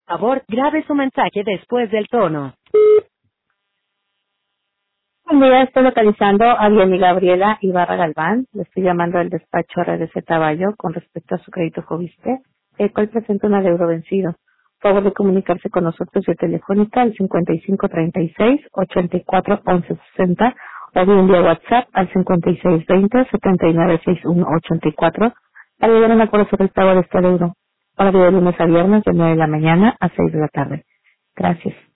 Por favor, grabe su mensaje después del tono. Buen día, estoy localizando a Diana Gabriela Ibarra Galván. Le estoy llamando al despacho RDC Taballo con respecto a su crédito Fobiste, el cual presenta un adeudo vencido. Por favor de comunicarse con nosotros vía telefónica al 5536-841160 o bien vía WhatsApp al 5620-796184 para llegar a un acuerdo sobre el pago de este adeudo. Para de lunes a viernes de 9 de la mañana a 6 de la tarde. Gracias.